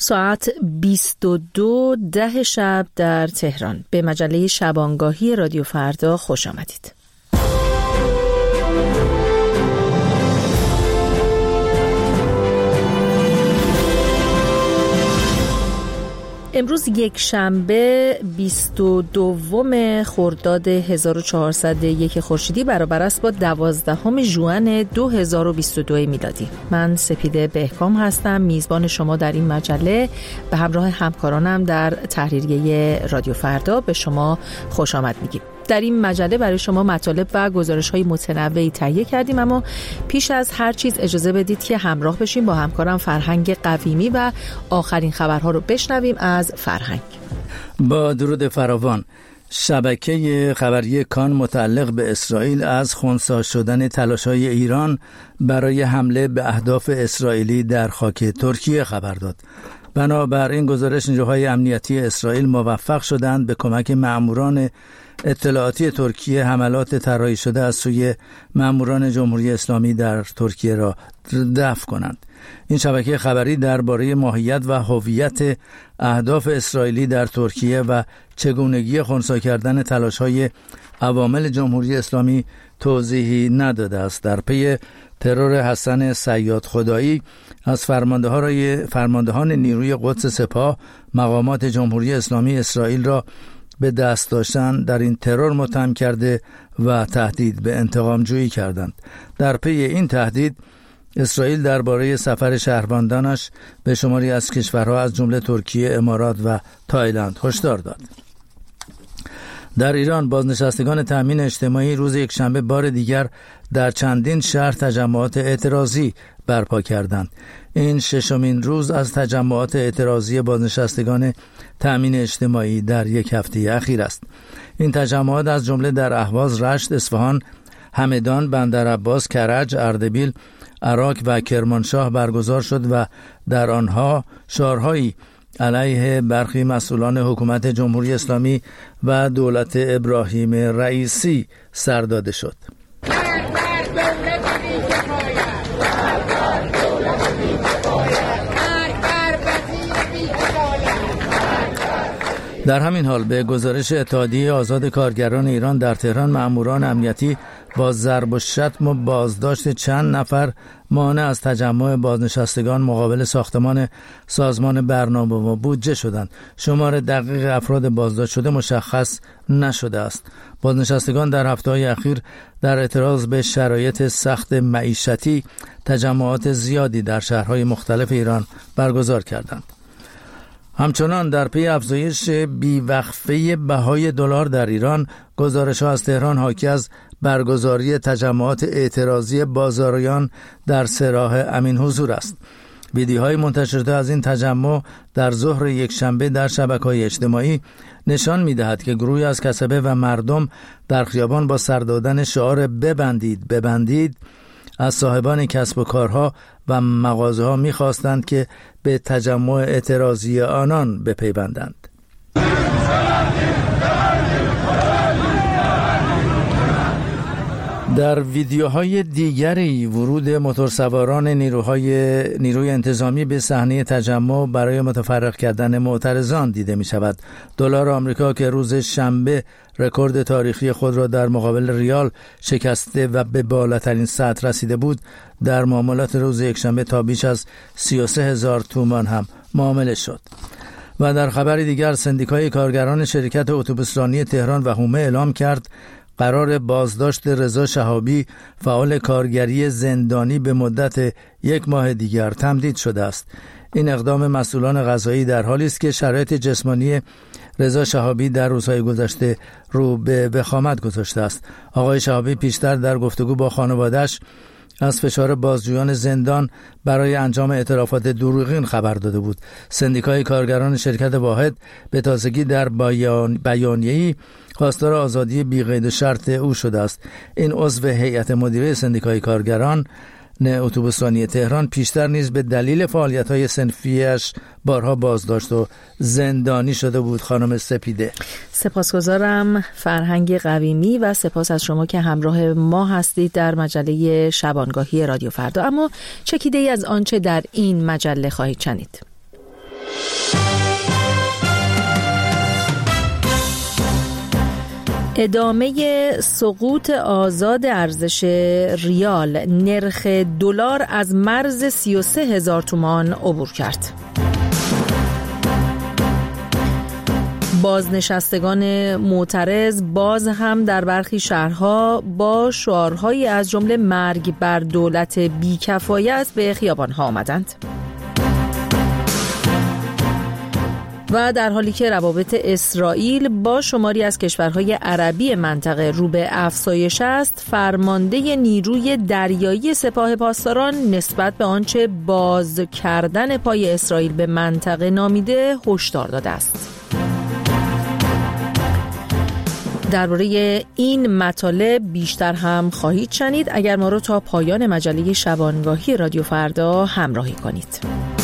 ساعت 22:10 شب در تهران. به مجله شبانگاهی رادیو فردا خوش آمدید. امروز یک شنبه 22 خرداد 1401 خورشیدی برابر است با 12 ژوئن 2022 میلادی. من سپیده بهکام هستم، میزبان شما در این مجله. به همراه همکارانم در تحریریه رادیو فردا به شما خوش آمد میگیم. در این مجله برای شما مطالب و گزارش‌های متنوعی تهیه کردیم، اما پیش از هر چیز اجازه بدید که همراه بشیم با همکارم فرهنگ قویمی و آخرین خبرها رو بشنویم از فرهنگ. با درود فراوان. شبکه خبری کان متعلق به اسرائیل از خنثی شدن تلاش‌های ایران برای حمله به اهداف اسرائیلی در خاک ترکیه خبر داد. بنابر این گزارش، نیروهای امنیتی اسرائیل موفق شدند به کمک مأموران اطلاعاتی ترکیه حملات طراحی شده از سوی مأموران جمهوری اسلامی در ترکیه را دفع کنند. این شبکه خبری درباره ماهیت و هویت اهداف اسرائیلی در ترکیه و چگونگی خنثی کردن تلاش‌های عوامل جمهوری اسلامی توضیحی نداده است. در پی ترور حسن صیاد خدایی از فرماندهان نیروی قدس سپاه، مقامات جمهوری اسلامی اسرائیل را به دست داشتن در این ترور متهم کرده و تهدید به انتقام جویی کردند. در پی این تهدید، اسرائیل درباره سفر شهروندانش به شماری از کشورها از جمله ترکیه، امارات و تایلند هشدار داد. در ایران، بازنشستگان تامین اجتماعی روز یکشنبه بار دیگر در چندین شهر تجمعات اعتراضی برپا کردند. این ششمین روز از تجمعات اعتراضی بازنشستگان تامین اجتماعی در یک هفته اخیر است. این تجمعات از جمله در اهواز، رشت، اصفهان، همدان، بندرعباس، کرج، اردبیل، عراق و کرمانشاه برگزار شد و در آنها شعارهایی علیه برخی مسئولان حکومت جمهوری اسلامی و دولت ابراهیم رئیسی سر داده شد. در همین حال، به گزارش اتحادیه آزاد کارگران ایران در تهران، مأموران امنیتی با ضرب و شتم و بازداشت چند نفر مانع از تجمع بازنشستگان مقابل ساختمان سازمان برنامه و بودجه شدند. شمار دقیق افراد بازداشت شده مشخص نشده است. بازنشستگان در هفته‌های اخیر در اعتراض به شرایط سخت معیشتی تجمعات زیادی در شهرهای مختلف ایران برگزار کردند. همچنان در پی افزایش بیوقفه بهای دلار در ایران، گزارش‌ها از تهران حاکی از برگزاری تجمعات اعتراضی بازاریان در سراح امین حضور است. ویدیوهای منتشر شده از این تجمع در ظهر یکشنبه در شبکه‌های اجتماعی نشان می‌دهد که گروهی از کسبه و مردم در خیابان با سر دادن شعار ببندید از صاحبان کسب و کارها و مغازه‌ها می‌خواستند که به تجمع اعتراضی آنان بپیوندند. در ویدیوهای دیگری ورود موتورسواران نیروی انتظامی به صحنه تجمع برای متفرق کردن معترضان دیده می شود. دلار آمریکا که روز شنبه رکورد تاریخی خود را در مقابل ریال شکسته و به بالاترین سطح رسیده بود، در معاملات روز یکشنبه تا بیش از 33,000 تومان هم معامله شد. و در خبر دیگر، سندیکای کارگران شرکت اتوبوسرانی تهران و هومه اعلام کرد قرار بازداشت رضا شهابی، فعال کارگری زندانی، به مدت 1 ماه دیگر تمدید شده است. این اقدام مسئولان قضایی در حالی است که شرایط جسمانی رضا شهابی در روزهای گذشته رو به وخامت گذاشته است. آقای شهابی پیشتر در گفتگو با خانواده‌اش از فشار بازجویان زندان برای انجام اعترافات دروغین خبر داده بود. سندیکای کارگران شرکت واحد به تازگی در بیانیه‌ای خواستار آزادی بی‌قید و شرط او شده است. این عضو هیئت مدیره سندیکای کارگران اتوبوسرانی تهران پیشتر نیز به دلیل فعالیت‌های صنفیش بارها بازداشت و زندانی شده بود. خانم سپیده، سپاسگزارم فرهنگ قویمی و سپاس از شما که همراه ما هستید در مجله شبانگاهی رادیو فردا. اما چکیده‌ای از آنچه در این مجله خواهید شنید. ادامه سقوط آزاد ارزش ریال، نرخ دلار از مرز 33,000 تومان عبور کرد. بازنشستگان معترض باز هم در برخی شهرها با شعارهایی از جمله مرگ بر دولت بی‌کفایت به خیابان‌ها آمدند. و در حالی که روابط اسرائیل با شماری از کشورهای عربی منطقه رو به افزایش است، فرمانده نیروی دریایی سپاه پاسداران نسبت به آنچه باز کردن پای اسرائیل به منطقه نامیده هشدار داده است. درباره این مطالب بیشتر هم خواهید شنید اگر ما رو تا پایان مجله شبانگاهی رادیو فردا همراهی کنید.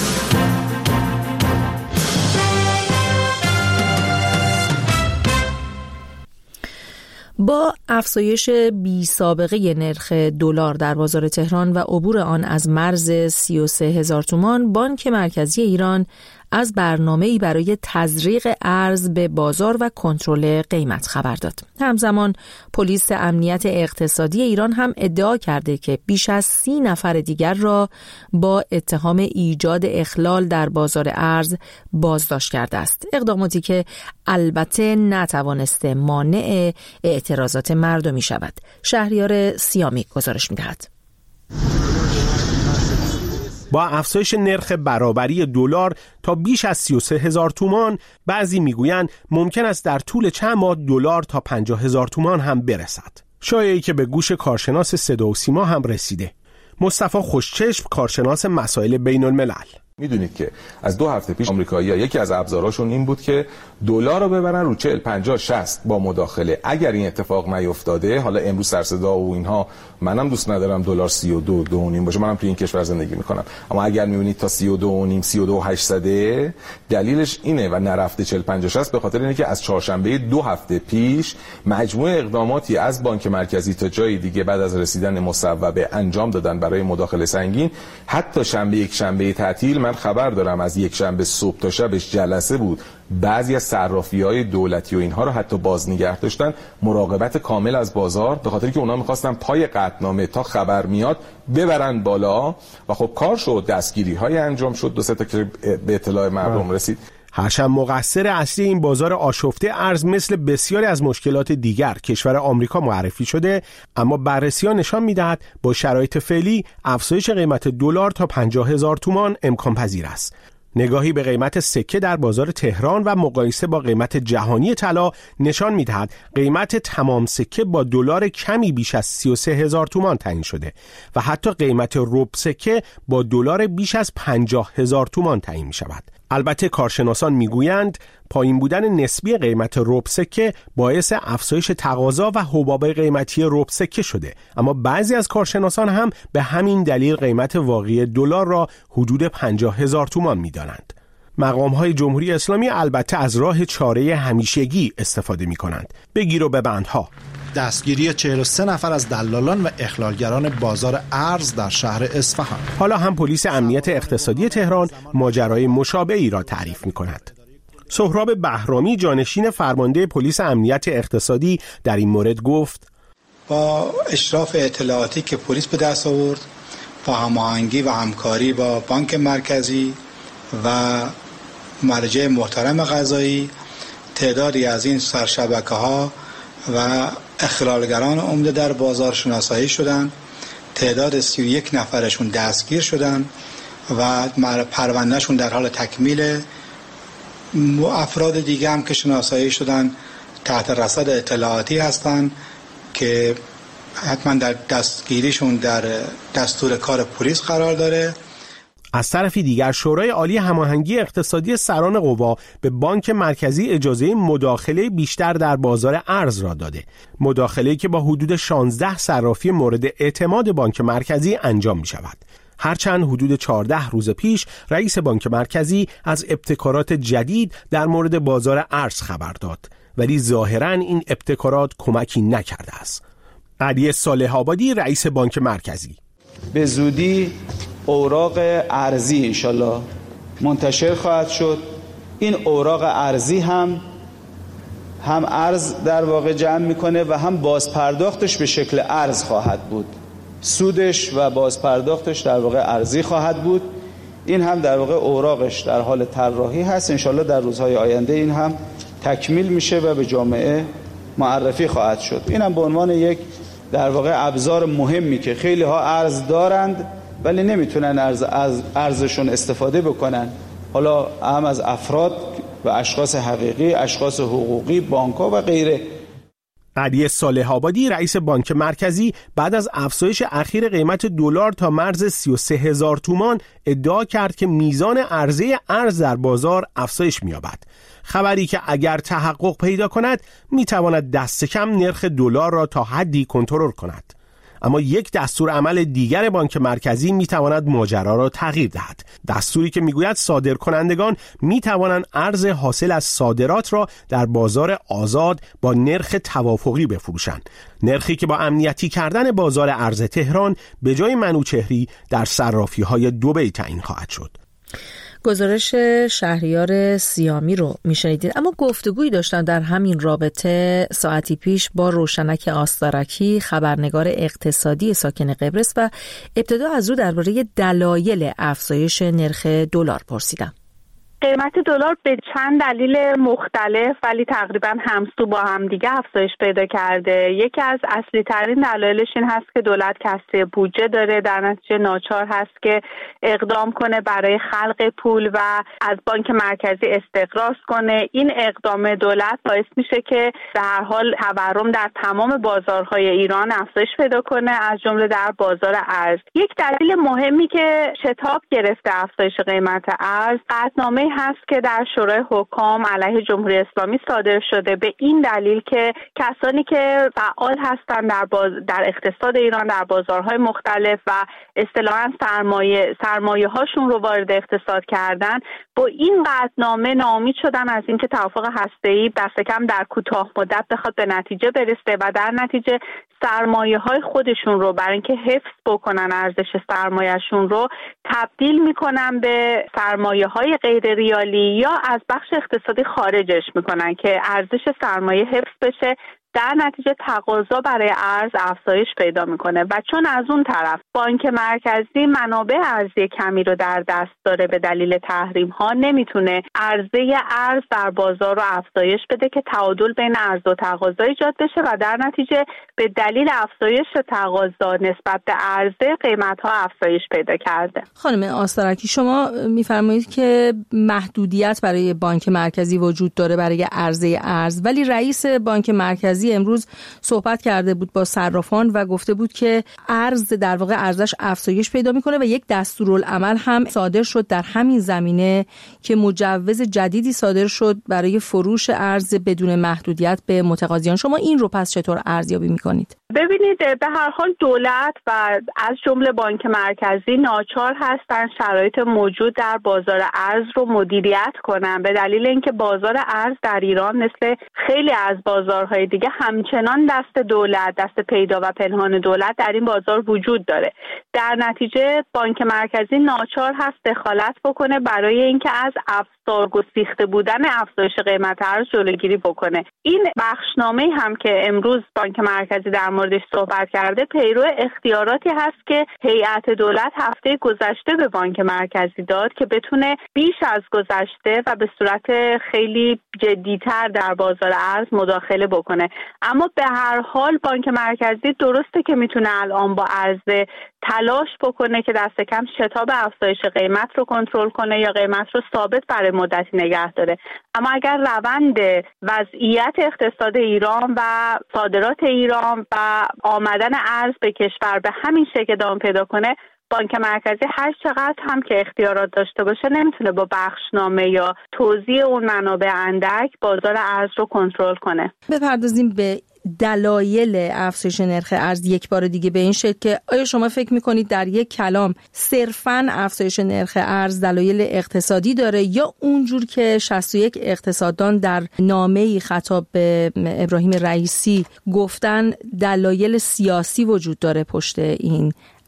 با افزایش بی سابقه نرخ دلار در بازار تهران و عبور آن از مرز 33,000 تومان، بانک مرکزی ایران از برنامه‌ای برای تزریق ارز به بازار و کنترل قیمت خبر داد. همزمان پلیس امنیت اقتصادی ایران هم ادعا کرده که بیش از 30 نفر دیگر را با اتهام ایجاد اخلال در بازار ارز بازداشت کرده است. اقداماتی که البته نتوانسته مانع اعتراضات مردمی شود. شهریار سیامی گزارش می‌دهد. با افزایش نرخ برابری دلار تا بیش از 33,000 تومان، بعضی میگویند ممکن است در طول چند ماه دلار تا 50,000 تومان هم برسد. شایعی که به گوش کارشناس صدا و سیما هم رسیده. مصطفی خوشچشم، کارشناس مسائل بین الملل: میدونید که از 2 هفته پیش آمریکایی‌ها یکی از ابزاراشون این بود که دلار رو ببرن رو 40 50 60 با مداخله. اگر این اتفاق نیفتاده، حالا امروز سر صدا و اینها، منم دوست ندارم دلار 32 2.5 باشه، منم توی این کشور زندگی میکنم، اما اگر میبینید تا 32.5 32,800 دلیلش اینه و نرفته 40 50 60 به خاطر اینه که از چهارشنبه 2 هفته پیش مجموعه اقداماتی از بانک مرکزی تا جای دیگه بعد از رسیدن مصوبه انجام دادن برای مداخله سنگین. حتی شنبه یک شنبه تعطیل، من خبر دارم از یک شنبه صبح تا شبش جلسه بود، بعضی از صرافی‌های دولتی و اینها رو حتی باز نگه داشتن، مراقبت کامل از بازار، به خاطر که اونا می‌خواستن پای قطعنامه تا خبر میاد ببرن بالا و خب کار شد، دستگیری‌های انجام شد، 2 تا که به اطلاع مردم رسید. هرچند مقصر اصلی این بازار آشفته ارز مثل بسیاری از مشکلات دیگر کشور آمریکا معرفی شده، اما بررسی‌ها نشان می‌دهد با شرایط فعلی افزایش قیمت دلار تا 50,000 تومان امکان پذیر است. نگاهی به قیمت سکه در بازار تهران و مقایسه با قیمت جهانی طلا نشان می‌دهد قیمت تمام سکه با دلار کمی بیش از 33,000 تومان تعیین شده و حتی قیمت ربع سکه با دلار بیش از 50,000 تومان تعیین می‌شود. البته کارشناسان میگویند پایین بودن نسبی قیمت ربع سکه باعث افزایش تقاضا و حباب قیمتی ربع سکه شده، اما بعضی از کارشناسان هم به همین دلیل قیمت واقعی دلار را حدود 50,000 تومان می‌دانند. مقام‌های جمهوری اسلامی البته از راه چاره همیشگی استفاده می‌کنند: بگیر و ببندها. دستگیری 43 نفر از دلالان و اخلالگران بازار ارز در شهر اصفهان. حالا هم پلیس امنیت اقتصادی تهران ماجرای مشابهی را تعریف می‌کند. سهراب بهرامی، جانشین فرمانده پلیس امنیت اقتصادی، در این مورد گفت: با اشراف اطلاعاتی که پلیس به دست آورد، با هماهنگی و همکاری با بانک مرکزی و مرجع محترم قضایی، تعدادی از این سرشبکه‌ها و اخلالگران عمده در بازار شناسایی شدند. تعداد 31 نفرشون دستگیر شدند و پروندهشون در حال تکمیل. افراد دیگه هم که شناسایی شدن تحت رصد اطلاعاتی هستند که حتما در دستگیریشون در دستور کار پلیس قرار داره. از طرفی دیگر شورای عالی هماهنگی اقتصادی سران قوا به بانک مرکزی اجازه مداخله بیشتر در بازار ارز را داده. مداخله‌ای که با حدود 16 صرافی مورد اعتماد بانک مرکزی انجام می شود. هرچند حدود 14 روز پیش رئیس بانک مرکزی از ابتکارات جدید در مورد بازار ارز خبر داد، ولی ظاهراً این ابتکارات کمکی نکرده است. علی صالح آبادی، رئیس بانک مرکزی: به زودی اوراق ارزی انشالله منتشر خواهد شد. این اوراق ارزی هم هم ارز در واقع جمع میکنه و هم بازپرداختش به شکل ارز خواهد بود. سودش و بازپرداختش در واقع ارزی خواهد بود. این هم در واقع اوراقش در حال طراحی هست. انشالله در روزهای آینده این هم تکمیل میشه و به جامعه معرفی خواهد شد. این هم به عنوان یک در واقع ابزار مهمی که خیلی ها ارز دارند ولی نمیتونن از ارزشون استفاده بکنن، حالا هم از افراد و اشخاص حقیقی، اشخاص حقوقی، بانک‌ها و غیره. علی صالح آبادی رئیس بانک مرکزی بعد از افزایش اخیر قیمت دلار تا مرز 33,000 تومان ادعا کرد که میزان عرضه ارز در بازار افزایش می‌یابد. خبری که اگر تحقق پیدا کند می‌تواند دست کم نرخ دلار را تا حدی کنترل کند. اما یک دستور عمل دیگر بانک مرکزی میتواند ماجرا را تغییر دهد. دستوری که میگوید صادرکنندگان میتوانند ارز حاصل از صادرات را در بازار آزاد با نرخ توافقی بفروشند. نرخی که با امنیتی کردن بازار ارز تهران به جای منوچهری در صرافی‌های دبی تعیین خواهد شد. گزارش شهریار سیامی رو میشنیدید. اما گفتگویی داشتم در همین رابطه ساعتی پیش با روشنک آستارکی، خبرنگار اقتصادی ساکن قبرس، و ابتدا از او درباره دلایل افزایش نرخ دلار پرسیدم. قیمت دلار به چند دلیل مختلف ولی تقریبا همسو با هم دیگه افزایش پیدا کرده. یکی از اصلی ترین دلایلش این هست که دولت کسری بودجه داره، در نتیجه ناچار هست که اقدام کنه برای خلق پول و از بانک مرکزی استقراض کنه. این اقدام دولت باعث میشه که به هر حال تورم در تمام بازارهای ایران افزایش پیدا کنه، از جمله در بازار ارز. یک دلیل مهمی که شتاب گرفته افزایش قیمت ارز، قطعنامه هست که در شورای حکام علیه جمهوری اسلامی صادر شده، به این دلیل که کسانی که فعال هستند در اقتصاد ایران در بازارهای مختلف و اصطلاحاً سرمایه هاشون رو وارد اقتصاد کردن، با این قطعنامه ناامید شدن از اینکه توافق هسته‌ای دست کم در کوتاه مدت بخواد به نتیجه برسه و در نتیجه سرمایه های خودشون رو برای اینکه حفظ بکنن ارزش سرمایه‌شون رو تبدیل میکنن به سرمایه های غیر ریالی یا از بخش اقتصادی خارجش میکنن که ارزش سرمایه حفظ بشه، در نتیجه تقاضا برای ارز افزایش پیدا میکنه و چون از اون طرف بانک مرکزی منابع ارزی کمی رو در دست داره به دلیل تحریم ها، نمیتونه عرضه ارز در بازار رو افزایش بده که تعادل بین عرضه و تقاضا ایجاد بشه و در نتیجه به دلیل افزایش تقاضا نسبت به عرضه قیمت ها افزایش پیدا کرده. خانم آستارکی، شما میفرمایید که محدودیت برای بانک مرکزی وجود داره برای عرضه ارز، ولی رئیس بانک مرکزی امروز صحبت کرده بود با صرافان و گفته بود که ارز در واقع ارزش افزایش پیدا میکنه و یک دستورالعمل هم صادر شد در همین زمینه که مجوز جدیدی صادر شد برای فروش ارز بدون محدودیت به متقاضیان. شما این رو پس چطور ارزیابی میکنید؟ ببینید، به هر حال دولت و از جمله بانک مرکزی ناچار هستن شرایط موجود در بازار ارز رو مدیریت کنن، به دلیل اینکه بازار ارز در ایران مثل خیلی از بازارهای دیگه همچنان دست دولت، دست پیدا و پنهان دولت در این بازار وجود داره. در نتیجه بانک مرکزی ناچار هست دخالت بکنه برای اینکه از افزار گسیخته بودن افزایش قیمت ارز جلوگیری بکنه. این بخشنامه هم که امروز بانک مرکزی در موردش صحبت کرده پیرو اختیاراتی هست که هیئت دولت هفته گذشته به بانک مرکزی داد که بتونه بیش از گذشته و به صورت خیلی جدی‌تر در بازار ارز مداخله بکنه. اما به هر حال بانک مرکزی درسته که میتونه الان با عرضه تلاش بکنه که دست کم شتاب افزایش قیمت رو کنترل کنه یا قیمت رو ثابت برای مدتی نگه داره، اما اگر روند وضعیت اقتصاد ایران و صادرات ایران و آمدن ارز به کشور به همین شکل ادامه پیدا کنه، بانک مرکزی هر چقدر هم که اختیارات داشته باشه نمیتونه با بخشنامه یا توزیع اون منابع اندک بازار ارز رو کنترل کنه. بپردازیم به دلایل افزایش نرخ ارز یک بار دیگه به این شکل که آیا شما فکر میکنید در یک کلام صرفاً افزایش نرخ ارز دلایل اقتصادی داره یا اونجور که 61 اقتصاددان در نامه‌ای خطاب به ابراهیم رئیسی گفتن دلایل سیاسی وجود داره پشت این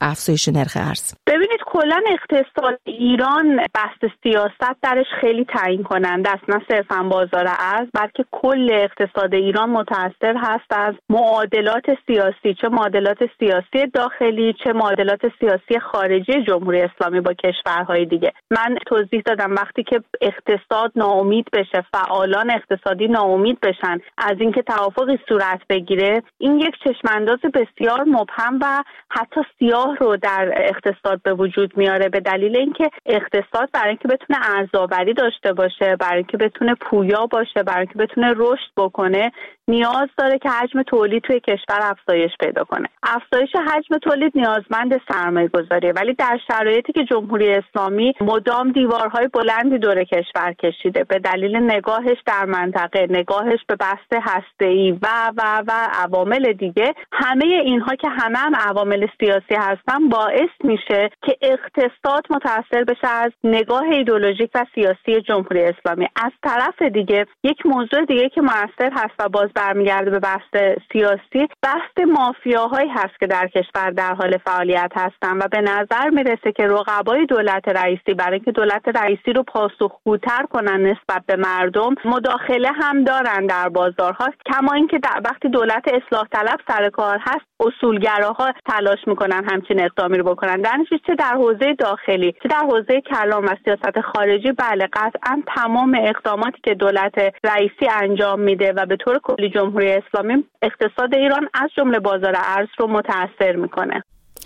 افزایش نرخ ارز؟ ببینید کلا اقتصاد ایران بحث سیاست درش خیلی تعیین کننده است، نه صرفا بازار ارز بلکه کل اقتصاد ایران متأثر هست از معادلات سیاسی، چه معادلات سیاسی داخلی چه معادلات سیاسی خارجی جمهوری اسلامی با کشورهای دیگه. من توضیح دادم وقتی که اقتصاد ناامید بشه، فعالان اقتصادی ناامید بشن از اینکه توافقی صورت بگیره، این یک چشمانداز بسیار مبهم و حتی سیاه رو در اقتصاد به وجود میاره، به دلیل اینکه اقتصاد برای اینکه بتونه ارزآوری داشته باشه، برای اینکه بتونه پویا باشه، برای اینکه بتونه رشد بکنه، نیاز داره که حجم تولید توی کشور افزایش پیدا کنه. افزایش حجم تولید نیازمند سرمایه‌گذاریه، ولی در شرایطی که جمهوری اسلامی مدام دیوارهای بلندی دور کشور کشیده به دلیل نگاهش در منطقه، نگاهش به بحث هسته‌ای و عوامل دیگه، همه اینها که همه هم عوامل سیاسی هستن باعث میشه که اقتصاد متأثر بشه از نگاه ایدئولوژیک و سیاسی جمهوری اسلامی. از طرف دیگه یک موضوع دیگه که مؤثر هست و باز برمیگرده به بحث سیاسی، بحث مافیاهایی هست که در کشور در حال فعالیت هستن و به نظر میرسه که رقبای دولت رئیسی برای اینکه دولت رئیسی رو پاسخگوتر کنن نسبت به مردم مداخله هم دارن در بازارها، کما اینکه وقتی دولت اصلاح طلب سر کار هست اصولگراها تلاش میکنن همچین اقدامی رو بکنن. در نتیجه چه در حوزه داخلی چه در حوزه کلان و سیاست خارجی بله قطعا تمام اقداماتی که دولت رئیسی انجام میده و به طور کلی جمهوری اسلامی اقتصاد ایران از جمله بازار ارز رو متأثر میکنه.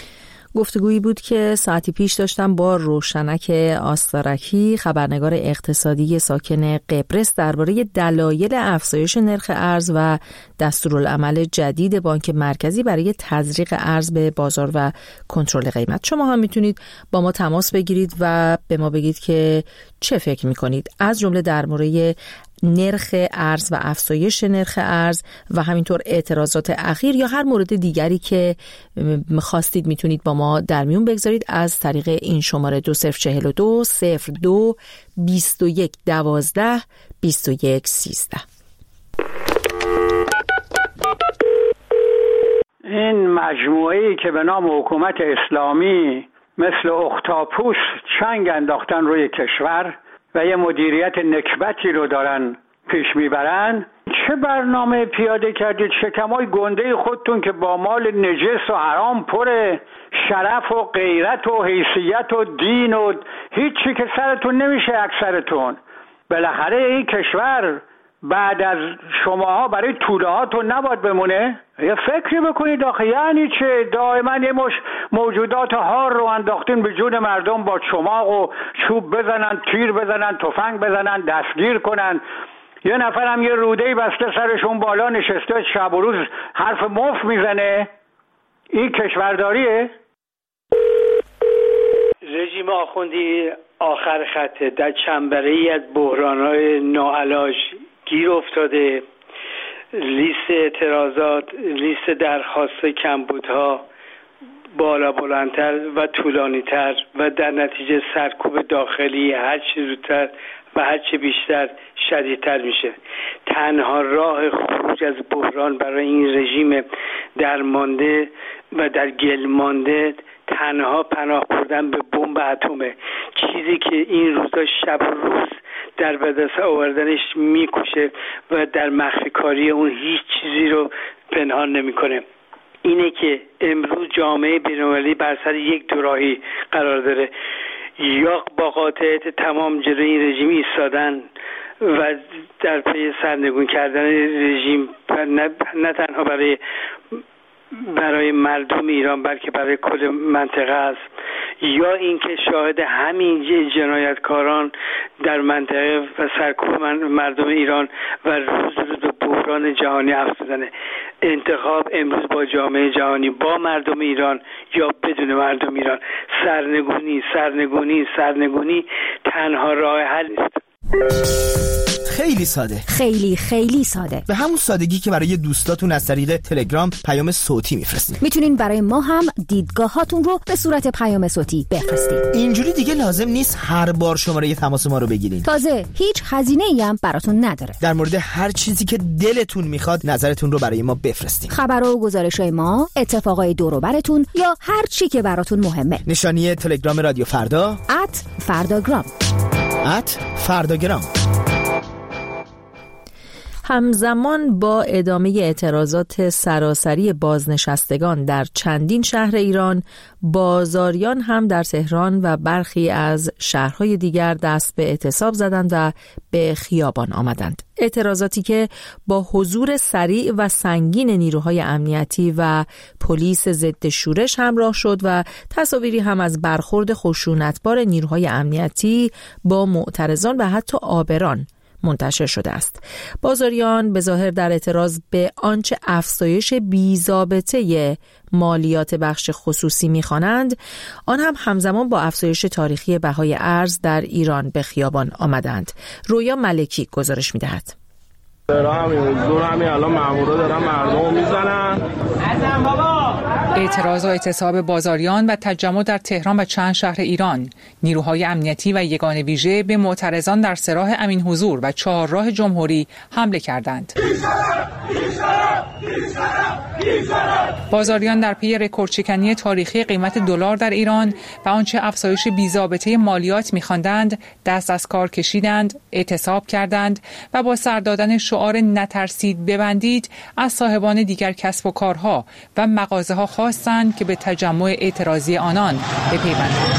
گفتگویی بود که ساعتی پیش داشتم با روشنک آستارکی، خبرنگار اقتصادی ساکن قبرس، درباره دلایل افزایش نرخ ارز و دستورالعمل جدید بانک مرکزی برای تزریق ارز به بازار و کنترل قیمت. شما هم میتونید با ما تماس بگیرید و به ما بگید که چه فکر میکنید، از جمله در مورد نرخ ارز و افزایش نرخ ارز و همینطور اعتراضات اخیر یا هر مورد دیگری که خواستید میتونید با ما در میون بگذارید از طریق این شماره 2042 02 21 12 21 13. این مجموعه‌ای که به نام حکومت اسلامی مثل اختاپوس چنگ انداختن روی کشور و یه مدیریت نکبتی رو دارن پیش میبرن، چه برنامه پیاده کردید؟ شکمای گنده خودتون که با مال نجس و حرام پره، شرف و غیرت و حیثیت و دین و هیچی که سرتون نمیشه اکثرتون. بالاخره این کشور بعد از شماها برای توله هاتون نباید بمونه؟ یه فکری بکنید آخه، یعنی چه؟ دائما یه مش موجودات هار رو انداختین به جون مردم، با چماق و چوب بزنن، تیر بزنن، تفنگ بزنن، دستگیر کنن. یه نفر هم یه رودهی بسته سرشون بالا نشسته شب و روز حرف مفت میزنه. این کشورداریه؟ رژیم آخوندی آخر خطه، در چنبره‌ای از بحران‌های ناعلاج گیر افتاده. لیست اعتراضات، لیست درخواست کمبودها بالا بلندتر و طولانی‌تر و در نتیجه سرکوب داخلی هر چه زودتر و هر چه بیشتر شدیدتر میشه. تنها راه خروج از بحران برای این رژیم درمانده و در گل مانده تنها پناه بردن به بمب اتمه، چیزی که این روزا شب و روز در به دست آوردنش میکشه و در مخفی کاری اون هیچ چیزی رو پنهان نمیکنه. اینه که امروز جامعه بین‌المللی بر سر یک دوراهی قرار داره، یا با قاطعیت تمام جلوی این رژیم ایستادن و در پی سرنگون کردن رژیم نه تنها برای مردم ایران بلکه برای کل منطقه است، یا اینکه شاهد همین جنایتکاران در منطقه و سرکوب مردم ایران و روز به بحران جهانی افزودنه. انتخاب امروز با جامعه جهانی، با مردم ایران یا بدون مردم ایران. سرنگونی تنها راه حل نیست. خیلی ساده. خیلی خیلی ساده. به همون سادگی که برای دوستاتون از طریق تلگرام پیام صوتی میفرستین. میتونین برای ما هم دیدگاهاتون رو به صورت پیام صوتی بفرستین. اینجوری دیگه لازم نیست هر بار شماره تماس ما رو بگیرین. تازه هیچ هزینه‌ای هم براتون نداره. در مورد هر چیزی که دلتون میخواد نظرتون رو برای ما بفرستین. خبرها و گزارش‌های ما، اتفاقای دور و براتون یا هر چی که براتون مهمه. نشانی تلگرام رادیو فردا @فرداگرام. @فرداگرام. همزمان با ادامه اعتراضات سراسری بازنشستگان در چندین شهر ایران، بازاریان هم در تهران و برخی از شهرهای دیگر دست به اعتصاب زدند و به خیابان آمدند. اعتراضاتی که با حضور سریع و سنگین نیروهای امنیتی و پلیس ضد شورش همراه شد و تصاویری هم از برخورد خشونتبار نیروهای امنیتی با معترضان و حتی عابران منتشر شده است. بازاریان به ظاهر در اعتراض به آنچه افزایش بی‌ضابطه مالیات بخش خصوصی می‌خوانند، آن هم همزمان با افزایش تاریخی بهای ارز در ایران به خیابان آمدند. رویا ملکی گزارش می‌دهد. الان مامورا دارن مردمو میزنن. اعتراض و اعتصاب بازاریان و تجمع در تهران و چند شهر ایران. نیروهای امنیتی و یگان ویژه به معترضان در سراح امین حضور و چهارراه جمهوری حمله کردند. بازاریان در پی رکوردشکنی تاریخی قیمت دلار در ایران و آنچه افزایش بی‌ضابطه مالیات می‌خواندند دست از کار کشیدند، اعتصاب کردند و با سر دادن شعار نترسید ببندید از صاحبان دیگر کسب و کارها و مغازه‌ها خواستند که به تجمع اعتراضی آنان بپیوندند.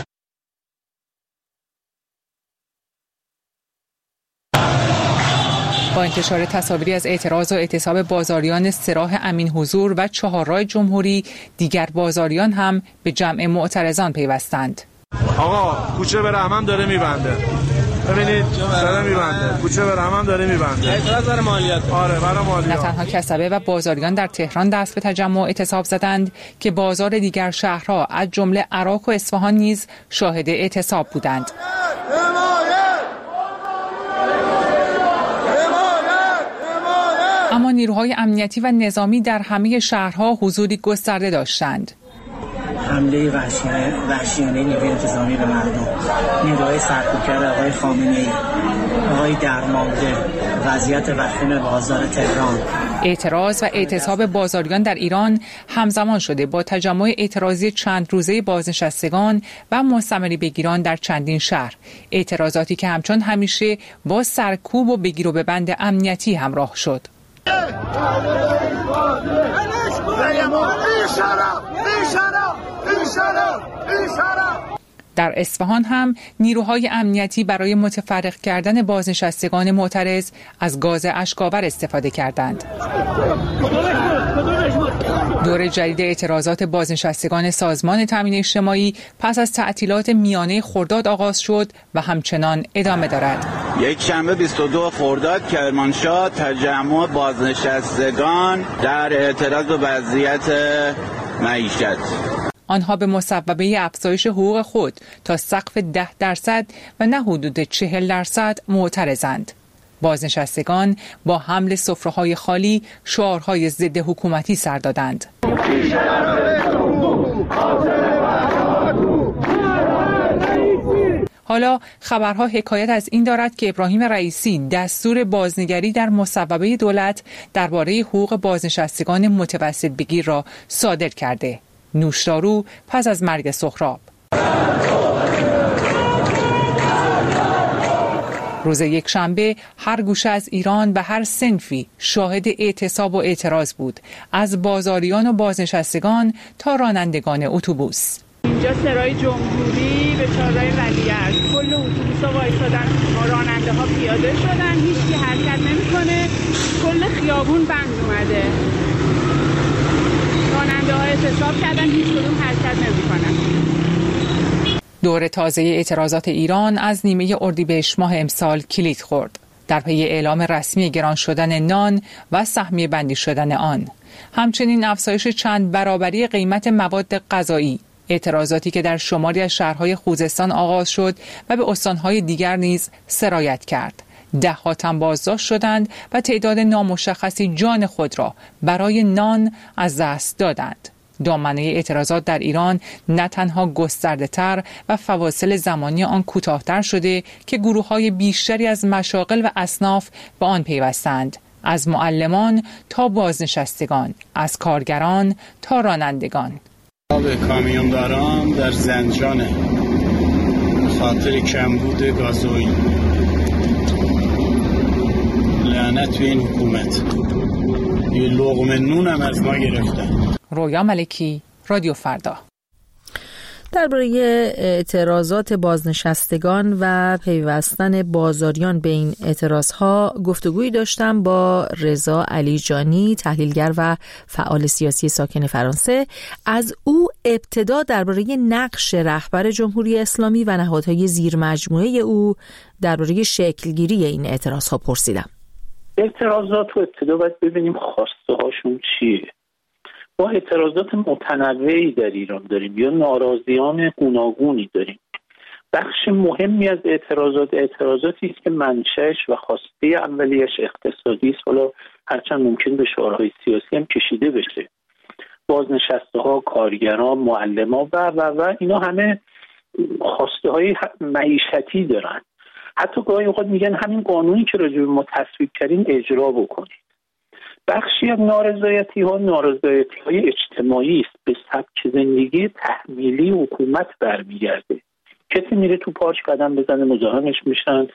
با انتشار تصاویری از اعتراض و اعتصاب بازاریان سراح امین حضور و چهارراه جمهوری، دیگر بازاریان هم به جمع معترضان پیوستند. آقا کوچه به رحمم داره میبنده. ببینید داره میبنده. کوچه به رحمم داره میبنده. اعتراض برای مالیات. آره برای مالیات. نه تنها کسبه و بازاریان در تهران دست به تجمع اعتصاب زدند که بازار دیگر شهرها از جمله عراق و اصفهان نیز شاهد اعتصاب بودند. اما نیروهای امنیتی و نظامی در همه شهرها حضوری گسترده داشتند. حمله وحشیانه نیروی انتظامی به مردم، نیروهای سرکوبگر آقای خامنه‌ای، آقای درمانده، وضعیت وخیم بازار تهران. اعتراض و اعتصاب بازاریان در ایران همزمان شده با تجمع اعتراضی چند روزه بازنشستگان و مستعمره بگیران در چندین شهر. اعتراضاتی که همچون همیشه با سرکوب و بگیر و ببند امنیتی همراه شد. در اصفهان هم نیروهای امنیتی برای متفرق کردن بازنشستگان معترض از گاز اشک‌آور استفاده کردند. دور جدید اعتراضات بازنشستگان سازمان تامین اجتماعی پس از تعطیلات میانه خرداد آغاز شد و همچنان ادامه دارد. یک شنبه 22 خرداد کرمانشاه تجمع بازنشستگان در اعتراض به وضعیت معیشت. آنها به مصوبه افزایش حقوق خود تا سقف 10% و نه حدود 40% معترضند. بازنشستگان با حمل سفره‌های خالی شعارهای ضد حکومتی سر دادند. حالا خبرها حکایت از این دارد که ابراهیم رئیسی دستور بازنگری در مصوبه دولت درباره حقوق بازنشستگان متوسط بگیر را صادر کرده. نوشدارو پس از مرگ سهراب. روز یکشنبه هر گوشه از ایران و هر صنفی شاهد اعتصاب و اعتراض بود، از بازاریان و بازنشستگان تا رانندگان اتوبوس. اینجا سرای جمهوری به چهارراه ولیعصر کل اتوبوس‌ها وایسادن، راننده ها پیاده شدن، هیچکی حرکت نمی‌کنه، کل خیابون بند اومده. راننده ها اعتصاب کردن، هیچ کدوم حرکت نمی‌کنن. دور تازه اعتراضات ایران از نیمه اردیبهشت ماه امسال کلید خورد در پی اعلام رسمی گران شدن نان و سهمیه بندی شدن آن. همچنین افزایش چند برابری قیمت مواد غذایی، اعتراضاتی که در شماری از شهرهای خوزستان آغاز شد و به استانهای دیگر نیز سرایت کرد. 10 تن بازداشت شدند و تعداد نامشخصی جان خود را برای نان از دست دادند. دامنه اعتراضات در ایران نه تنها گسترده‌تر و فواصل زمانی آن کوتاه‌تر شده که گروه‌های بیشتری از مشاغل و اصناف به آن پیوستند، از معلمان تا بازنشستگان، از کارگران تا رانندگان. کامیونداران در زنجانه خاطر کمبود گازوئیل. لعنت به این حکومت، یه لقمه نون هم از ما گرفتن. رویا ملکی، رادیو فردا. درباره اعتراضات بازنشستگان و پیوستن بازاریان به این اعتراضها گفتگویی داشتم با رضا علیجانی، تحلیلگر و فعال سیاسی ساکن فرانسه. از او ابتدا درباره نقش رهبر جمهوری اسلامی و نهادهای زیر مجموعه او درباره شکلگیری این اعتراضها پرسیدم. اعتراضات رو ابتدا باید ببینیم خواسته هاشون چیه. ما اعتراضات متنوعی در ایران داریم یا ناراضیان گوناگونی داریم. بخش مهمی از اعتراضاتی است که منشأش و خواسته اولیش اقتصادی است، حالا هرچند ممکن به شعارهای سیاسی هم کشیده بشه. بازنشسته ها، کارگران، معلمان و اینا همه خواسته های معیشتی دارن. حتی گاهی اوقات میگن همین قانونی که راجع به ما تصویب کردیم اجرا بکنید. بخشی از نارضایتی‌های اجتماعی است، به سبک زندگی تحمیلی حکومت برمیگرده. کسی میره تو پارک قدم بزنه مزاحمش میشن،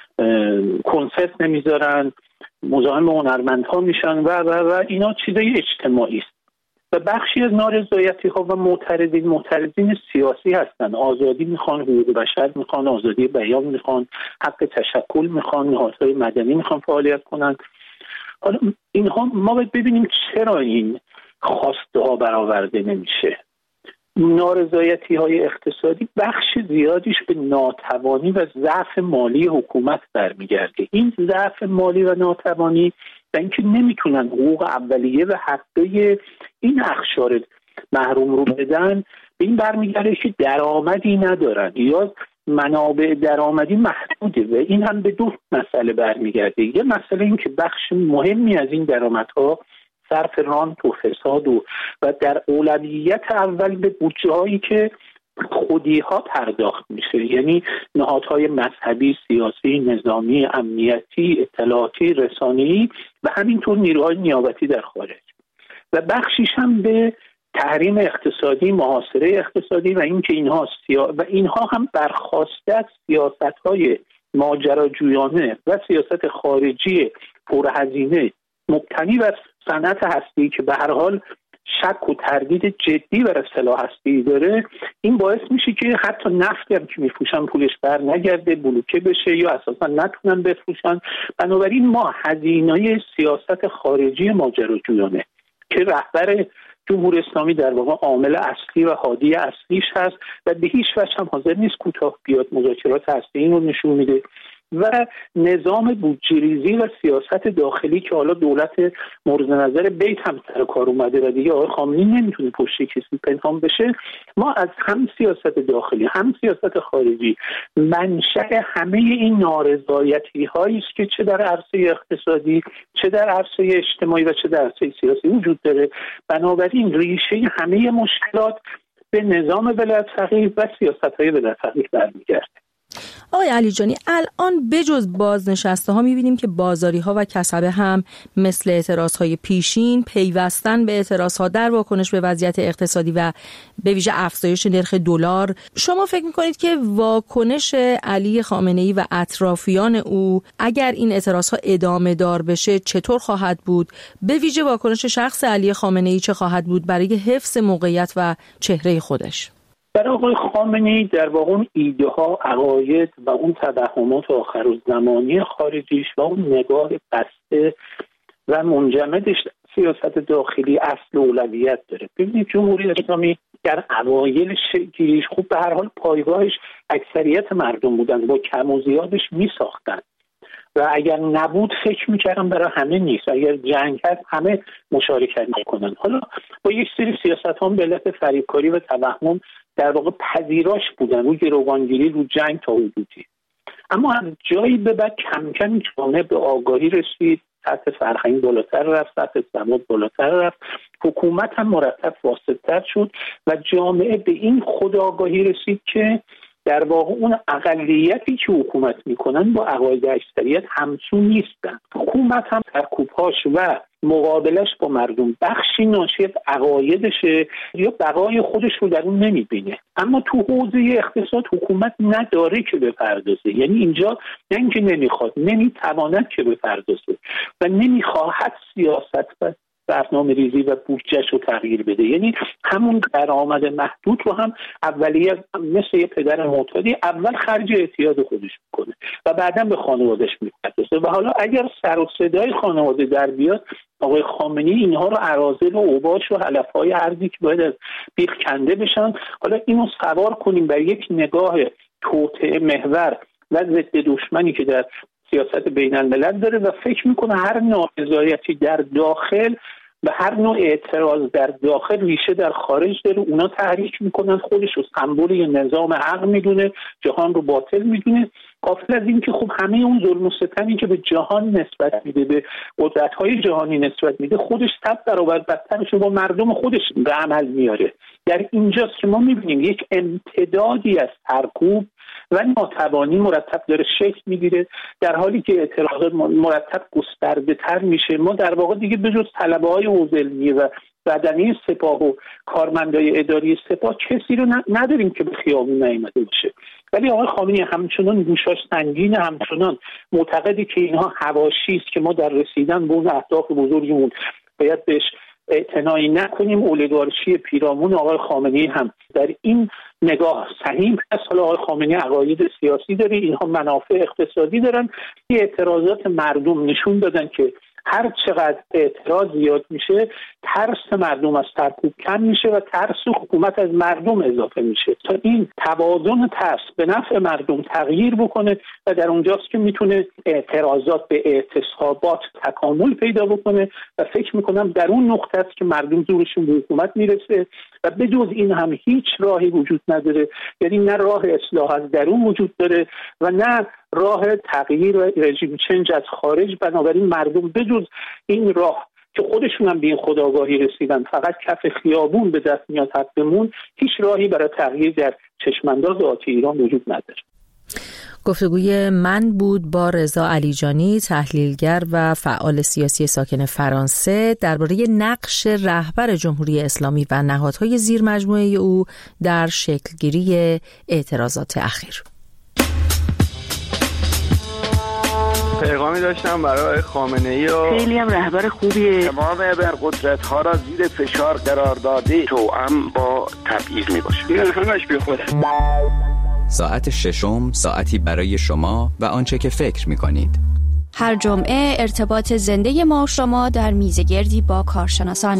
کنسرت نمیذارن، مزاحم هنرمندها میشن و اینا چیزای اجتماعی است. و بخشی از نارضایتی‌ها و معترضین سیاسی هستن، آزادی میخوان، حقوق بشر میخوان، آزادی بیان میخوان، حق تشکل میخوان، نهادهای مدنی میخوان فعالیت کنن. حالا اینها ما باید ببینیم چرا این خواسته ها برآورده نمیشه. نارضایتی های اقتصادی بخش زیادیش به ناتوانی و ضعف مالی حکومت برمیگرده. این ضعف مالی و ناتوانی و اینکه نمیتونن حقوق اولیه و حقه این اقشار محروم رو بدن، به این برمیگرده که درآمدی ندارن یا منابع درآمدی محدوده و این هم به دو مسئله برمیگرده. یه مسئله این که بخش مهمی از این درآمدها صرف رانت و فساد و در اولویت اول به بودجه‌هایی که خودی‌ها پرداخت میشه، یعنی نهادهای مذهبی، سیاسی، نظامی، امنیتی، اطلاعاتی، رسانه‌ای و همینطور نیروهای نیابتی در خارج. و بخشیش هم به تحریم اقتصادی، محاصره اقتصادی و اینکه اینها هم برخواسته از سیاست‌های ماجراجویانه و سیاست خارجی پرهزینه مبتنی بر صنعت هستی که به هر حال شک و تردید جدی بر سلاح هستی داره. این باعث میشه که حتی نفتی هم که میفروشن پولش بر نگرده، بلوکه بشه یا اساسا نتونن بفروشن. بنابراین ما هزینه سیاست خارجی ماجراجویانه که رهبر جمهوری اسلامی در واقع عامل اصلی و هادی اصلیش هست و به هیچ وجه هم حاضر نیست کوتاه بیاد، مذاکرات هسته‌ای رو نشون میده و نظام بودجه‌ریزی و سیاست داخلی که حالا دولت مورد نظر بیت هم سر کار اومده و دیگه آقای خامنه‌ای نمیتونه پشت کسی پنهان بشه. ما از هم سیاست داخلی هم سیاست خارجی منشأ همه این نارضایتی‌هایی است که چه در عرصه اقتصادی، چه در عرصه اجتماعی و چه در عرصه سیاسی وجود داره. بنابراین ریشه همه مشکلات به نظام ولایت فقیه و سیاست‌های ولایت فقیه برمیگرده. آقای علیجانی، الان بجز بازنشسته ها می‌بینیم که بازاری ها و کسبه هم مثل اعتراض های پیشین پیوستن به اعتراض ها در واکنش به وضعیت اقتصادی و به ویژه افزایش نرخ دلار. شما فکر می‌کنید که واکنش علی خامنه‌ای و اطرافیان او اگر این اعتراض ها ادامه دار بشه چطور خواهد بود؟ به ویژه واکنش شخص علی خامنه‌ای چه خواهد بود برای حفظ موقعیت و چهره خودش؟ برای آقای خامنه‌ای در واقع اون ایده ها، عقاید و اون توهمات آخرالزمانی خارجیش و اون نگاه بسته و منجمدش سیاست داخلی اصل اولویت داره. ببینید جمهوری اسلامی در اوایل گیریش خوب به هر حال پایگاهش اکثریت مردم بودن، با کم و زیادش میساختن و اگر نبود فکر میکردم برای همه نیست، اگر جنگ هست همه مشارکت میکنن. حالا با یک سری سیاست ها به علت فریبکاری و توهم در واقع پذیراش بودن، رو گروگانگیری، رو جنگ تا حدودی. اما از جایی به بعد کم کم جامعه به آگاهی رسید، سطح فرهنگ بالاتر رفت، سطح سواد بالاتر رفت، حکومت هم مرتب فاسدتر شد و جامعه به این خودآگاهی رسید که در واقع اون اقلیتی که حکومت میکنن با عقاید اکثریت همسو نیستن. حکومت هم سرکوب‌هاش و مقابلش با مردم بخشی ناشی از عقایدشه یا بقای خودش رو در اون نمیبینه. اما تو حوزه اقتصاد حکومت نداره که بپردازه، یعنی اینجا نه اینکه نمیخواد، نمیتواند که بپردازه و نمیخواهد سیاست و برنامه ریزی و بودجهش رو تغییر بده. یعنی همون درآمد محدود رو هم اولیه مثل یه پدر معتادی اول خرج اعتیاد خودش میکنه و بعداً به خانوادهش میپردازه و حالا اگر سر و صدای خانواده در بیاد، آقای خامنه‌ای اینها رو اراذل و اوباش و علف‌های ارضی که باید از بیخ کنده بشن، حالا اینو سوار کنیم بر یک نگاه توطئه محور و ضد دشمنی که در سیاست بین الملل داره و فکر میکنه هر نارضایتی در داخل و هر نوع اعتراض در داخل ریشه در خارج داره، اونا تحریک میکنن، خودش رو سمبل یه نظام حق میدونه، جهان رو باطل میدونه، غافل از این که خب همه اون ظلم و ستمی که به جهان نسبت میده، به قدرت‌های جهانی نسبت میده، خودش 100 برابر بدترش رو با مردم خودش به عمل میاره. در اینجاست که ما میبینیم یک امتدادی از سرکوب و ناتوانی مرتب داره شکل میگیره، در حالی که اعتراضات مرتب گسترده تر میشه. ما در واقع دیگه به جز طلبه‌های حوزه علمیه و بدنه سپاه و کارمندای اداری سپاه کسی رو نداریم که به خیابون نیامده باشه. ولی آقای خامنه‌ای همچنان گوشاش سنگینه، همچنان معتقدی که اینها حواشی است که ما در رسیدن به اون اهداف بزرگمون باید بهش اعتنایی نکنیم. اولیگارشی پیرامون آقای خامنه‌ای هم در این نگاه سهیم هست. حالا آقای خامنه‌ای عقاید سیاسی داره، اینها منافع اقتصادی دارن. این اعتراضات مردم نشون دادن که هر چقدر اعتراض زیاد میشه، ترس مردم از سرکوب کم میشه و ترس حکومت از مردم اضافه میشه تا این توازن ترس به نفع مردم تغییر بکنه و در اونجاست که میتونه اعتراضات به اعتصابات تکامل پیدا بکنه و فکر میکنم در اون نقطه است که مردم زورشون به حکومت میرسه و بجز این هم هیچ راهی وجود نداره. یعنی نه راه اصلاح از درون وجود داره و نه راه تغییر و رژیم چنج از خارج. بنابراین مردم بجز این راه که خودشون هم به این خودآگاهی رسیدن فقط کف خیابون به دست میاد حقمون، هیچ راهی برای تغییر در چشمانداز آتی ایران وجود نداره. گفتگوی من بود با رضا علیجانی، تحلیلگر و فعال سیاسی ساکن فرانسه، درباره نقش رهبر جمهوری اسلامی و نهادهای زیر مجموعه او در شکلگیری اعتراضات اخیر. پیغامی داشتم برای خامنه‌ای و خیلی هم رهبر خوبیه. تمام ابرقدرت‌ها را زیر فشار قرار داده، توأم با تبعیض میباشه. این همش بیخوده. ساعت ششم، ساعتی برای شما و آنچه که فکر می‌کنید. هر جمعه ارتباط زنده ما شما در میزگردی با کارشناسان.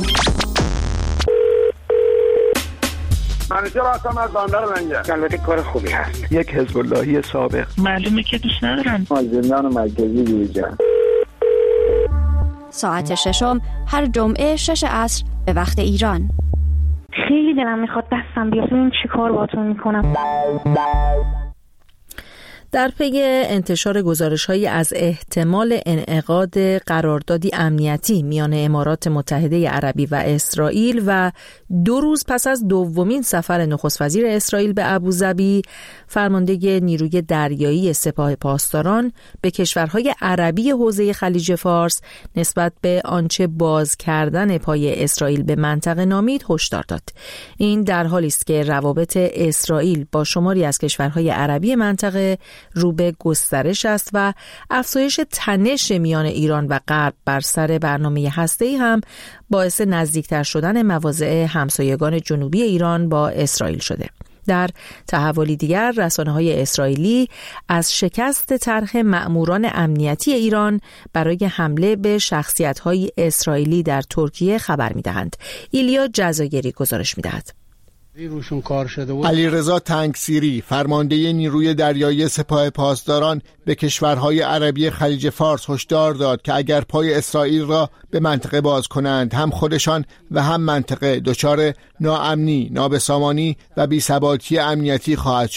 منیجر هستم از بندر لنگر. البته کار خوبی هست. یک حزب اللهی سابق. معلومه که دوست ندارم. زندان مرکزی بیرجان. ساعت ششم هر جمعه 6 عصر به وقت ایران. خیلی دلم میخواد دستم بیاد ببینم چی کار باهاتون میکنم. در پی انتشار گزارش‌هایی از احتمال انعقاد قراردادی امنیتی میان امارات متحده عربی و اسرائیل و 2 روز پس از دومین سفر نخست وزیر اسرائیل به ابوظبی، فرمانده نیروی دریایی سپاه پاسداران به کشورهای عربی حوزه خلیج فارس نسبت به آنچه باز کردن پای اسرائیل به منطقه نامید هشدار داد. این در حالی است که روابط اسرائیل با شماری از کشورهای عربی منطقه رو به گسترش است و افزایش تنش میان ایران و غرب بر سر برنامه هسته‌ای هم باعث نزدیکتر شدن مواضع همسایگان جنوبی ایران با اسرائیل شده. در تحولی دیگر، رسانه‌های اسرائیلی از شکست طرح مأموران امنیتی ایران برای حمله به شخصیت‌های اسرائیلی در ترکیه خبر می‌دهند. ایلیا جزایری گزارش می‌دهد. علیرضا تنگسیری، فرمانده نیروی دریایی سپاه پاسداران، به کشورهای عربی خلیج فارس هشدار داد که اگر پای اسرائیل را به منطقه باز کنند، هم خودشان و هم منطقه دچار ناامنی، نابسامانی و بی‌ثباتی امنیتی خواهد شد.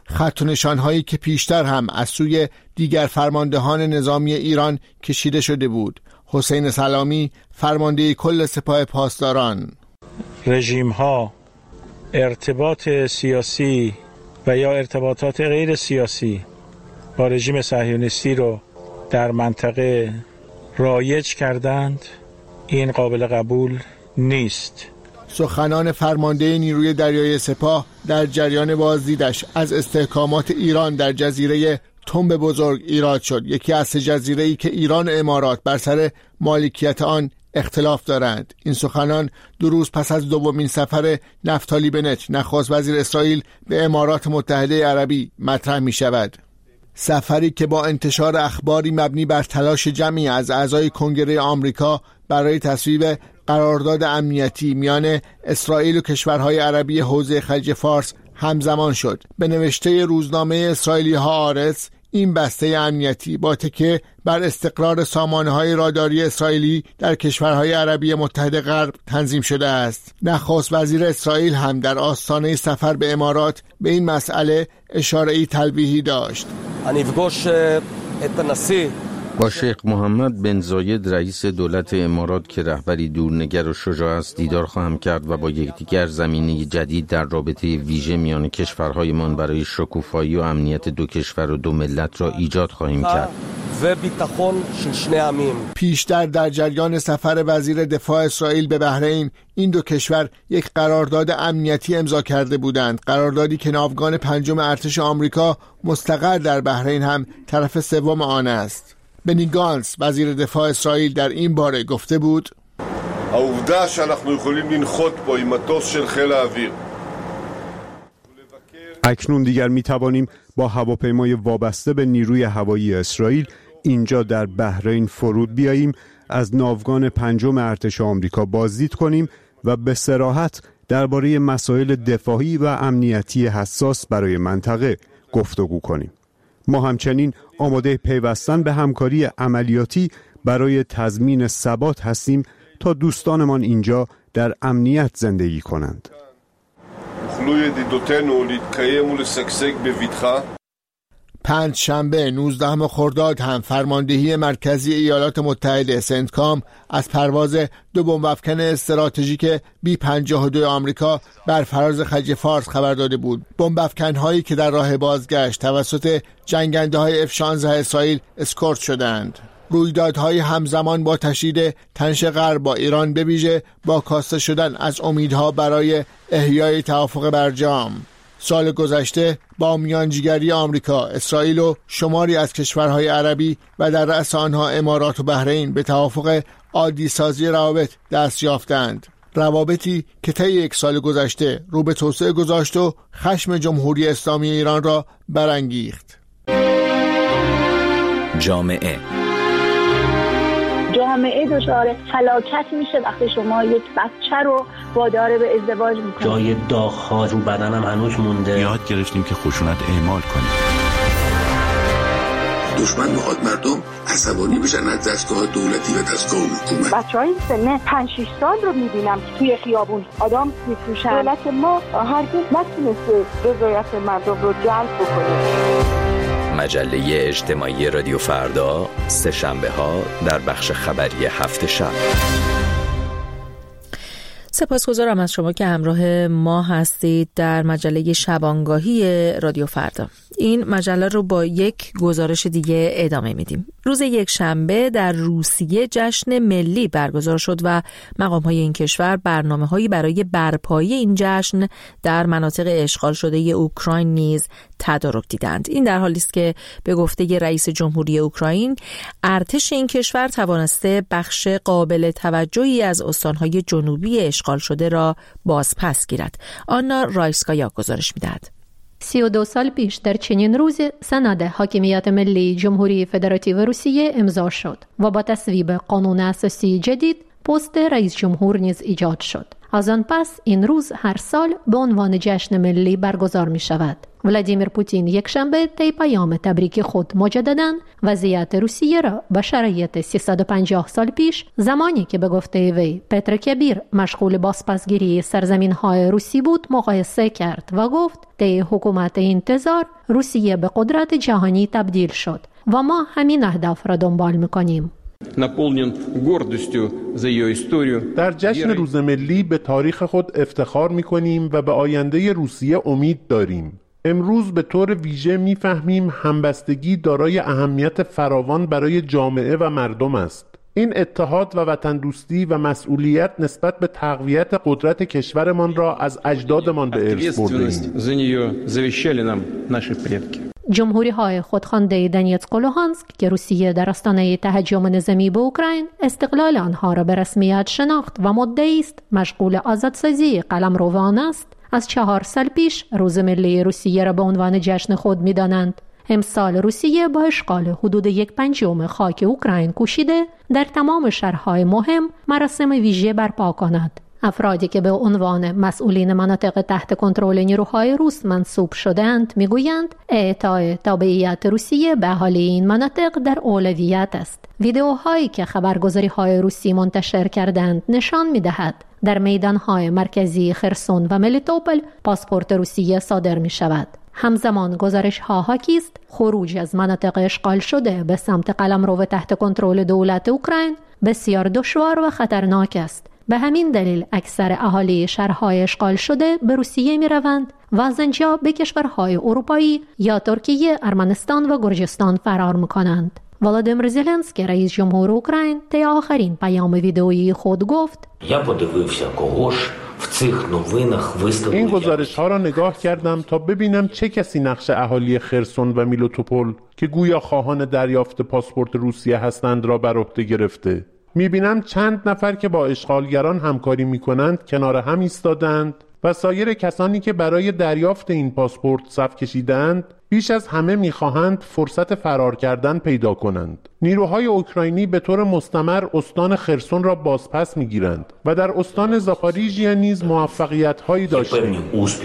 خط و نشان‌هایی که پیشتر هم از سوی دیگر فرماندهان نظامی ایران کشیده شده بود. حسین سلامی، فرمانده کل سپاه پاسداران: رژیم‌ها ارتباط سیاسی و یا ارتباطات غیر سیاسی با رژیم صهیونیستی رو در منطقه رایج کردند، این قابل قبول نیست. سخنان فرمانده نیروی دریایی سپاه در جریان بازدیدش از استحکامات ایران در جزیره تنب بزرگ ایراد شد، یکی از سه جزیره‌ای که ایران و امارات بر سر مالکیت آن اختلاف دارند. این سخنان 2 روز پس از دومین سفر نفتالی بنت، نخست وزیر اسرائیل، به امارات متحده عربی مطرح می شود. سفری که با انتشار اخباری مبنی بر تلاش جمعی از اعضای کنگره آمریکا برای تصویب قرارداد امنیتی میان اسرائیل و کشورهای عربی حوزه خلیج فارس همزمان شد. به نوشته روزنامه اسرائیلی هآرتز، این بسته امنیتی با تکیه بر استقرار سامانه‌های راداری اسرائیلی در کشورهای عربی متحد غرب تنظیم شده است. نخست وزیر اسرائیل هم در آستانه سفر به امارات به این مسئله اشاره‌ای تلویحی داشت. با شیخ محمد بن زاید رئیس دولت امارات که رهبری دورنگر و شجاع است دیدار خواهم کرد و با یکدیگر زمینه جدید در رابطه ویژه میان کشورهایمان برای شکوفایی و امنیت دو کشور و دو ملت را ایجاد خواهیم کرد. پیشتر در جریان سفر وزیر دفاع اسرائیل به بحرین، این دو کشور یک قرارداد امنیتی امضا کرده بودند، قراردادی که ناوگان 5 ارتش آمریکا مستقر در بحرین هم طرف سوم آن است. بنی گانتس وزیر دفاع اسرائیل در این باره گفته بود: اکنون دیگر می توانیم با هواپیمای وابسته به نیروی هوایی اسرائیل اینجا در بحرین فرود بیاییم، از ناوگان 5 ارتش آمریکا بازدید کنیم و به صراحت درباره مسائل دفاعی و امنیتی حساس برای منطقه گفتگو کنیم. ما همچنین آماده پیوستن به همکاری عملیاتی برای تضمین ثبات هستیم تا دوستانمان اینجا در امنیت زندگی کنند. پنجشنبه 19 خرداد هم فرماندهی مرکزی ایالات متحده سنتکام از پرواز 2 بمب افکن استراتژیک B-52 آمریکا بر فراز خلیج فارس خبر داده بود. بمب افکن‌هایی که در راه بازگشت توسط جنگنده‌های F-16 اسرائیل اسکورت شدند. رویدادهای همزمان با تشدید تنش غرب با ایران به ویژه با کاسته شدن از امیدها برای احیای توافق برجام. سال گذشته با میانجیگری آمریکا، اسرائیل و شماری از کشورهای عربی و در رأس آنها امارات و بحرین به توافق عادی سازی روابط دست یافتند. روابطی که طی 1 سال گذشته رو به توسعه گذاشت و خشم جمهوری اسلامی ایران را برانگیخت. جامعه دچار فلاکت میشه وقتی شما یک بچه رو وادار به ازدواج میکنید. جای داغ‌ها رو بدنم هنوز مونده. یاد گرفتیم که خشونت اعمال کنیم. دشمن میخواد مردم عصبانی بشن از دستگاه دولتی و دستگاه حکومت. بچهای سن 5-6 سال رو میبینم که توی خیابون آدم میفروشن. دولت ما هرگز نتونسته رضایت مردم رو جلب بکنه. مجله اجتماعی رادیو فردا، سه شنبه ها در بخش خبری هفت شب. سپاسگزارم از شما که همراه ما هستید در مجله شبانگاهی رادیو فردا. این مجله رو با یک گزارش دیگه ادامه میدیم. روز یکشنبه در روسیه جشن ملی برگزار شد و مقام‌های این کشور برنامه‌هایی برای برپایی این جشن در مناطق اشغال شده اوکراین نیز تدارک دیدند. این در حالی است که به گفته رئیس جمهوری اوکراین، ارتش این کشور توانسته بخش قابل توجهی از استان‌های جنوبی اشغال شده را بازپس گیرد. آنا رایسکایا گزارش می‌دهد. 32 سال پیش در چنین روزی سند حاکمیت ملی جمهوری فدراتیو روسیه امضا شد و با تصویب قانون اساسی جدید پست رئیس جمهور نیز ایجاد شد. از آن پس این روز هر سال به عنوان جشن ملی برگزار می شود. ولادیمیر پوتین یکشنبه طی پیام تبریک خود مجدداً وضعیت روسیه را به شرایط 350 سال پیش، زمانی که به گفته وی پتر کبیر مشغول بازپسگیری سرزمین‌های روسی بود، مقایسه کرد و گفت طی حکومت انتظار روسیه به قدرت جهانی تبدیل شد و ما همین اهداف را دنبال می‌کنیم. در جشن روز ملی به تاریخ خود افتخار می‌کنیم و به آینده روسیه امید داریم. امروز به طور ویژه می‌فهمیم همبستگی دارای اهمیت فراوان برای جامعه و مردم است. این اتحاد و وطن دوستی و مسئولیت نسبت به تقویت قدرت کشورمان را از اجدادمان به ارث برده‌ایم. جمهوری‌های خودخوانده دونیتسک و لوهانسک که روسیه در آستانه تهجم نظامی به اوکراین استقلال آنها را به رسمیت شناخت و مدعی است مشغول آزادسازی قلمروان است، از 4 سال پیش روز ملی روسیه را به عنوان جشن خود می‌دانند. امسال روسیه با اشغال حدود 1/5 خاک اوکراین کوشیده در تمام شهرهای مهم مراسم ویژه برپا کند. افرادی که به عنوان مسئولین مناطق تحت کنترل نیروهای روس منصوب شده‌اند میگویند اعطای تابعیت روسیه به اهالی این مناطق در اولویت است. ویدئوهایی که خبرگزاری‌های روسی منتشر کردند نشان می‌دهد در میدان‌های مرکزی خرسون و ملیتوپل پاسپورت روسیه صادر می‌شود. همزمان گزارش‌ها حاکی است خروج از مناطق اشغال شده به سمت قلمرو تحت کنترل دولت اوکراین بسیار دشوار و خطرناک است. به همین دلیل اکثر اهالی شهرهای اشغال شده به روسیه می روند و از آنجا به کشورهای اروپایی یا ترکیه، ارمنستان و گرجستان فرار می کنند. ولادیمیر زلنسکی رئیس جمهور اوکراین طی آخرین پیام ویدئویی خود گفت: این گزارش ها را نگاه کردم تا ببینم چه کسی نقش اهالی خرسون و میلوتوپول که گویا خواهان دریافت پاسپورت روسیه هستند را بر عهده گرفته. میبینم چند نفر که با اشغالگران همکاری میکنند کنار هم ایستادند و سایر کسانی که برای دریافت این پاسپورت صف کشیدند بیش از همه میخواهند فرصت فرار کردن پیدا کنند. نیروهای اوکراینی به طور مستمر استان خرسون را بازپس میگیرند و در استان زاپاریژیا نیز موفقیت‌هایی داشتند.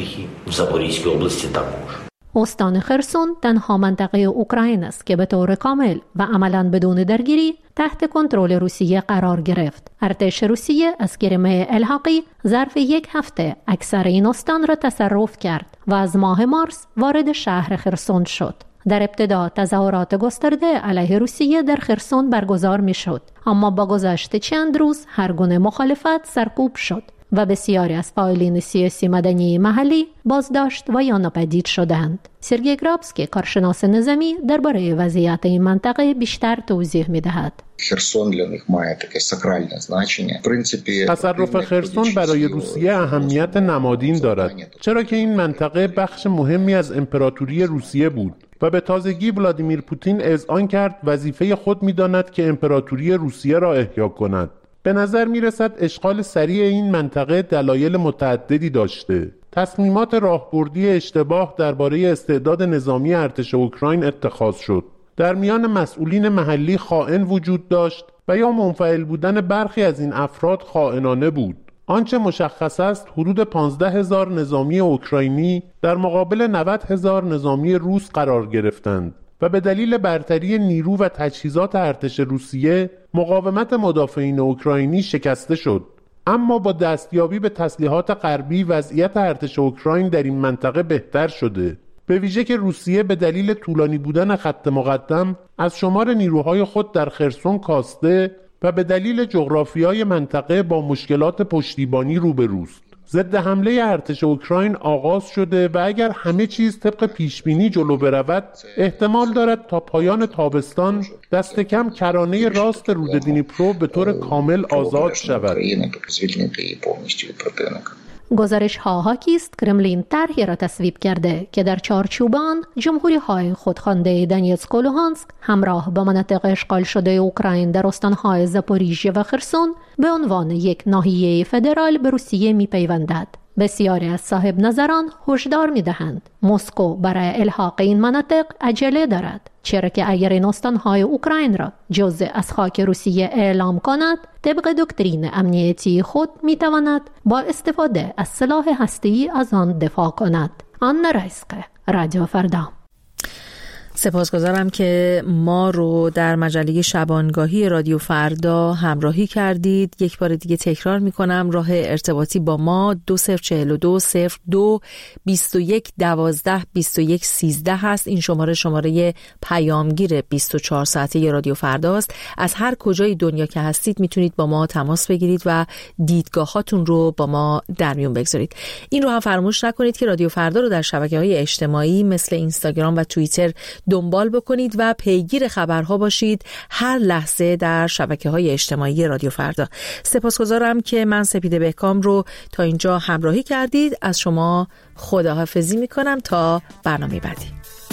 استان خرسون تنها منطقه اوکراین است که به طور کامل و عملاً بدون درگیری تحت کنترل روسیه قرار گرفت. ارتش روسیه از گرمه الحاقی ظرف 1 هفته اکثر این استان را تصرف کرد و از ماه مارس وارد شهر خرسون شد. در ابتدا تظاهرات گسترده علیه روسیه در خرسون برگزار می شد، اما با گذشت چند روز هر گونه مخالفت سرکوب شد و بسیاری از فعالین سیاسی مدنی محلی بازداشت و یا ناپدید شدند. سرگئی گرابسکی کارشناس نظامی درباره وضعیت این منطقه بیشتر توضیح می‌دهد. تصرف خرسون برای روسیه اهمیت نمادین دارد، چرا که این منطقه بخش مهمی از امپراتوری روسیه بود و به تازگی ولادیمیر پوتین اذعان کرد وظیفه خود می‌داند که امپراتوری روسیه را احیا کند. به نظر می رسد اشغال سریع این منطقه دلایل متعددی داشته. تصمیمات راهبردی اشتباه درباره استعداد نظامی ارتش اوکراین اتخاذ شد. در میان مسئولین محلی خائن وجود داشت و یا منفعل بودن برخی از این افراد خائنانه بود. آنچه مشخص است حدود 15,000 نظامی اوکراینی در مقابل 90,000 نظامی روس قرار گرفتند و به دلیل برتری نیرو و تجهیزات ارتش روسیه مقاومت مدافعین اوکراینی شکسته شد. اما با دستیابی به تسلیحات غربی وضعیت ارتش اوکراین در این منطقه بهتر شده، به ویژه که روسیه به دلیل طولانی بودن خط مقدم از شمار نیروهای خود در خرسون کاسته و به دلیل جغرافیای منطقه با مشکلات پشتیبانی روبروست. ضد حمله ارتش اوکراین آغاز شده و اگر همه چیز طبق پیشبینی جلو برود احتمال دارد تا پایان تابستان دست کم کرانه راست رود دنیپرو به طور کامل آزاد شود. گزارش ها حاکی است کرملین طرحی را تصویب کرده که در چارچوب آن جمهوری های خودخوانده دونیتسک و لوهانسک همراه با مناطق اشغال شده اوکراین در استانهای زاپاریژیا و خرسون به عنوان یک ناحیه فدرال به روسیه می‌پیوندد. بسیاری از صاحب نظران هشدار می‌دهند مسکو برای الحاق این مناطق عجله دارد، چرا که اگر این استانهای اوکراین را جزء از خاک روسیه اعلام کند طبق دکترین امنیتی خود می‌تواند با استفاده از سلاح هسته‌ای از آن دفاع کند. آنا رایسکا، رادیو فردا. سپاسگزارم که ما رو در مجله شبانگاهی رادیو فردا همراهی کردید. یک بار دیگه تکرار میکنم راه ارتباطی با ما 2042 02 21 12 21 13 هست. این شماره پیامگیر 24 ساعته رادیو فرداست. از هر کجای دنیا که هستید میتونید با ما تماس بگیرید و دیدگاهاتون رو با ما در میون بگذارید. این رو هم فراموش نکنید که رادیو فردا رو در شبکه‌های اجتماعی مثل اینستاگرام و توییتر دنبال بکنید و پیگیر خبرها باشید هر لحظه در شبکه‌های اجتماعی رادیو فردا. سپاسگزارم که من سپیده بهکام رو تا اینجا همراهی کردید. از شما خداحافظی میکنم تا برنامه بعدی.